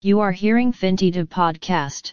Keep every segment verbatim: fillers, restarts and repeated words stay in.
You are hearing Fintido podcast.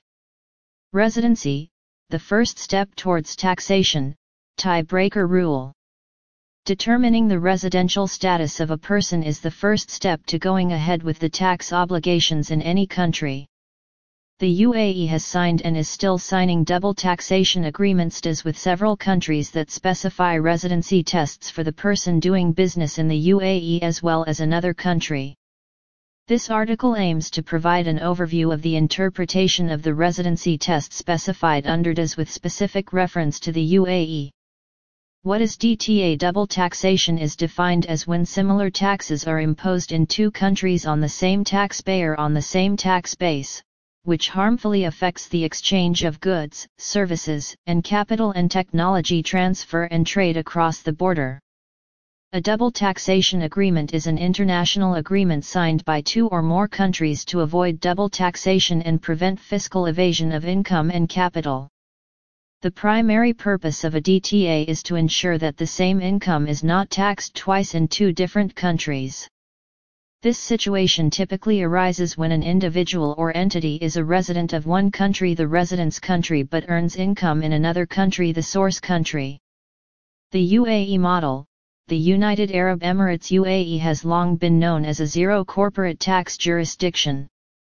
Residency, the first step towards taxation, tiebreaker rule. Determining the residential status of a person is the first step to going ahead with the tax obligations in any country. The U A E has signed and is still signing double taxation agreements with several countries that specify residency tests for the person doing business in the U A E as well as another country. This article aims to provide an overview of the interpretation of the residency test specified under D A S with specific reference to the U A E. What is D T A? Double taxation is defined as when similar taxes are imposed in two countries on the same taxpayer on the same tax base, which harmfully affects the exchange of goods, services, and capital and technology transfer and trade across the border. A double taxation agreement is an international agreement signed by two or more countries to avoid double taxation and prevent fiscal evasion of income and capital. The primary purpose of a D T A is to ensure that the same income is not taxed twice in two different countries. This situation typically arises when an individual or entity is a resident of one country, the residence country, but earns income in another country, the source country. The U A E model, the United Arab Emirates U A E, has long been known as a zero corporate tax jurisdiction.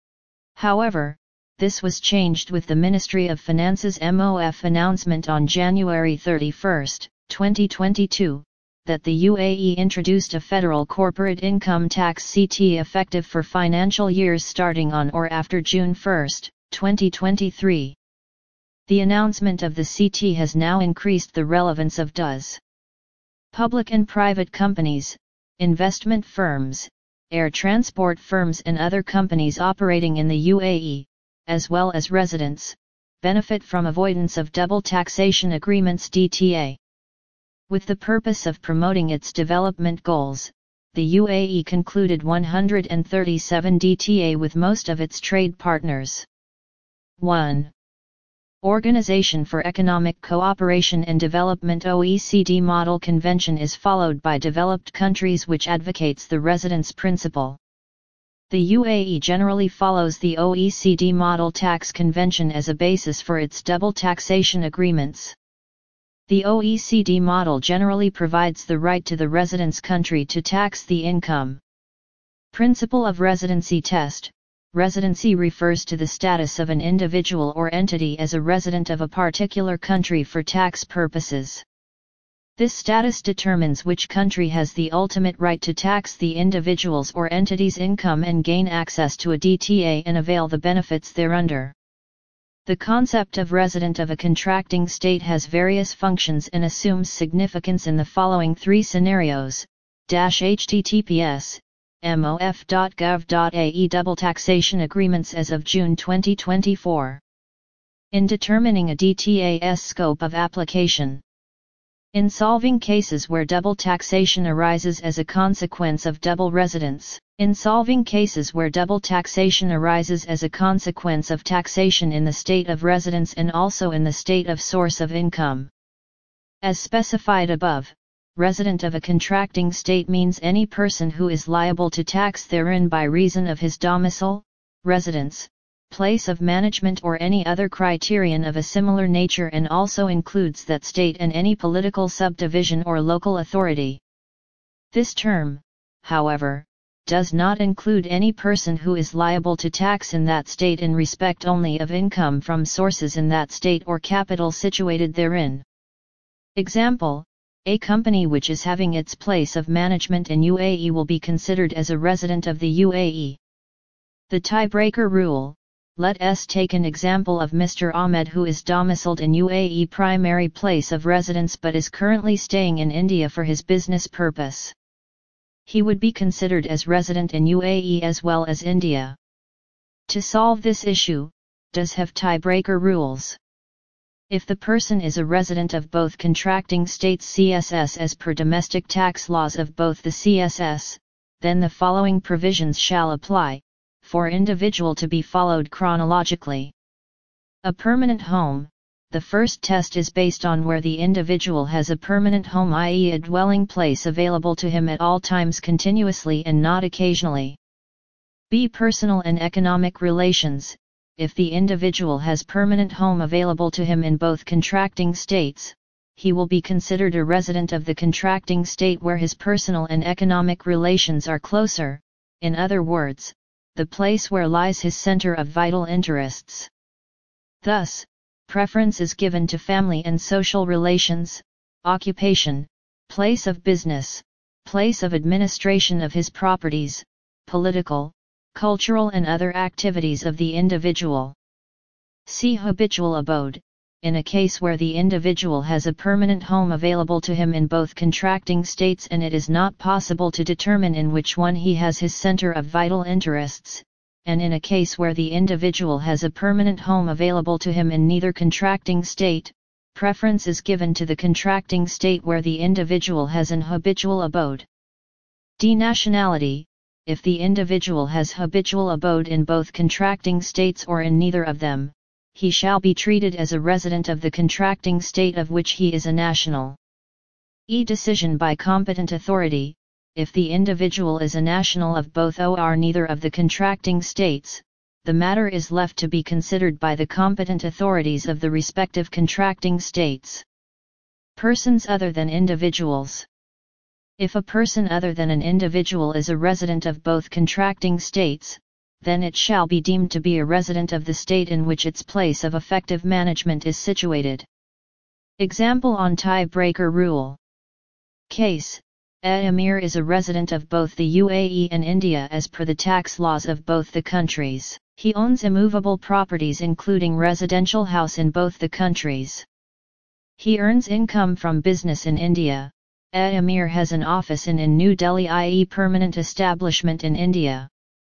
However, this was changed with the Ministry of Finance's M O F announcement on January thirty-first, twenty twenty-two, that the U A E introduced a federal corporate income tax C T effective for financial years starting on or after June first, twenty twenty-three. The announcement of the C T has now increased the relevance of D A S. Public and private companies, investment firms, air transport firms and other companies operating in the U A E, as well as residents, benefit from avoidance of double taxation agreements D T A. With the purpose of promoting its development goals, the U A E concluded one hundred thirty-seven D T A with most of its trade partners. one. Organization for Economic Cooperation and Development O E C D Model Convention is followed by developed countries which advocates the residence principle. The U A E generally follows the O E C D Model Tax Convention as a basis for its double taxation agreements. The O E C D model generally provides the right to the residence country to tax the income. Principle of residency test. Residency refers to the status of an individual or entity as a resident of a particular country for tax purposes. This status determines which country has the ultimate right to tax the individual's or entity's income and gain access to a D T A and avail the benefits thereunder. The concept of resident of a contracting state has various functions and assumes significance in the following three scenarios: https M O F dot gov dot A E Double taxation agreements as of June twenty twenty-four. In determining a D T A's scope of application. In solving cases where double taxation arises as a consequence of double residence. In solving cases where double taxation arises as a consequence of taxation in the state of residence and also in the state of source of income. As specified above, resident of a contracting state means any person who is liable to tax therein by reason of his domicile, residence, place of management or any other criterion of a similar nature, and also includes that state and any political subdivision or local authority. This term, however, does not include any person who is liable to tax in that state in respect only of income from sources in that state or capital situated therein. Example: a company which is having its place of management in U A E will be considered as a resident of the U A E. The tiebreaker rule. Let us take an example of Mister Ahmed, who is domiciled in U A E primary place of residence but is currently staying in India for his business purpose. He would be considered as resident in U A E as well as India. To solve this issue, D A S have tiebreaker rules. If the person is a resident of both contracting states C S S as per domestic tax laws of both the C S S, then the following provisions shall apply, for individual to be followed chronologically. A permanent home. The first test is based on where the individual has a permanent home, that is a dwelling place available to him at all times continuously and not occasionally. B. Personal and economic relations. If the individual has permanent home available to him in both contracting states, he will be considered a resident of the contracting state where his personal and economic relations are closer, in other words, the place where lies his center of vital interests. Thus, preference is given to family and social relations, occupation, place of business, place of administration of his properties, political, cultural and other activities of the individual. See habitual abode. In a case where the individual has a permanent home available to him in both contracting states and it is not possible to determine in which one he has his center of vital interests, and in a case where the individual has a permanent home available to him in neither contracting state, preference is given to the contracting state where the individual has an habitual abode. D. Nationality. If the individual has habitual abode in both contracting states or in neither of them, he shall be treated as a resident of the contracting state of which he is a national. E. Decision by competent authority. If the individual is a national of both or neither of the contracting states, the matter is left to be considered by the competent authorities of the respective contracting states. Persons other than individuals. If a person other than an individual is a resident of both contracting states, then it shall be deemed to be a resident of the state in which its place of effective management is situated. Example on tie-breaker rule. Case: A Emir is a resident of both the U A E and India as per the tax laws of both the countries. He owns immovable properties including residential house in both the countries. He earns income from business in India. A Emir has an office in, in New Delhi, that is permanent establishment in India.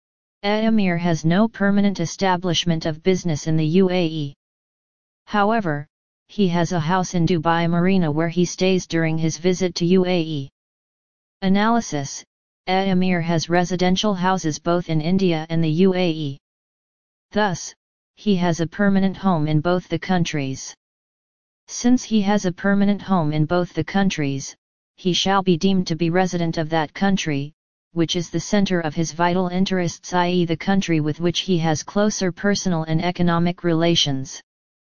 A Emir has no permanent establishment of business in the U A E. However, he has a house in Dubai Marina where he stays during his visit to U A E. Analysis: A Emir has residential houses both in India and the U A E. Thus, he has a permanent home in both the countries. Since he has a permanent home in both the countries, he shall be deemed to be resident of that country, which is the center of his vital interests, that is the country with which he has closer personal and economic relations.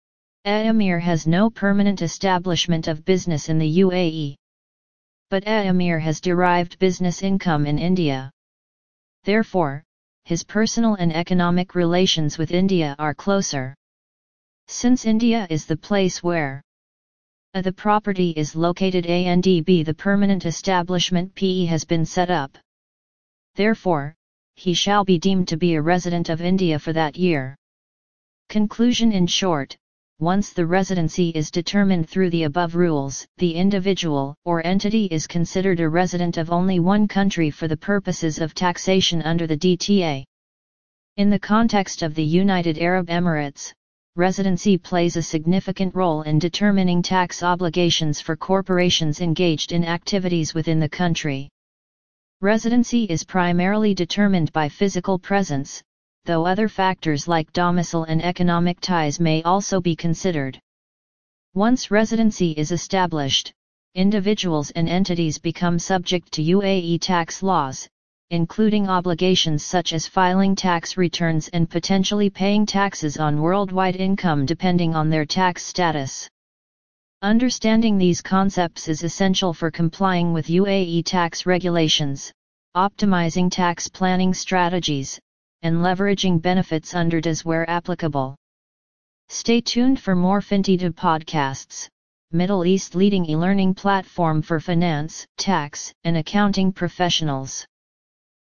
A Emir has no permanent establishment of business in the U A E. But A Emir has derived business income in India. Therefore, his personal and economic relations with India are closer. Since India is the place where A the property is located and B the permanent establishment P E has been set up. Therefore, he shall be deemed to be a resident of India for that year. Conclusion: in short, once the residency is determined through the above rules, the individual or entity is considered a resident of only one country for the purposes of taxation under the D T A. In the context of the United Arab Emirates, residency plays a significant role in determining tax obligations for corporations engaged in activities within the country. Residency is primarily determined by physical presence, though other factors like domicile and economic ties may also be considered. Once residency is established, individuals and entities become subject to U A E tax laws, including obligations such as filing tax returns and potentially paying taxes on worldwide income depending on their tax status. Understanding these concepts is essential for complying with U A E tax regulations, optimizing tax planning strategies, and leveraging benefits under D A S where applicable. Stay tuned for more FinTech podcasts, Middle East leading e-learning platform for finance, tax, and accounting professionals.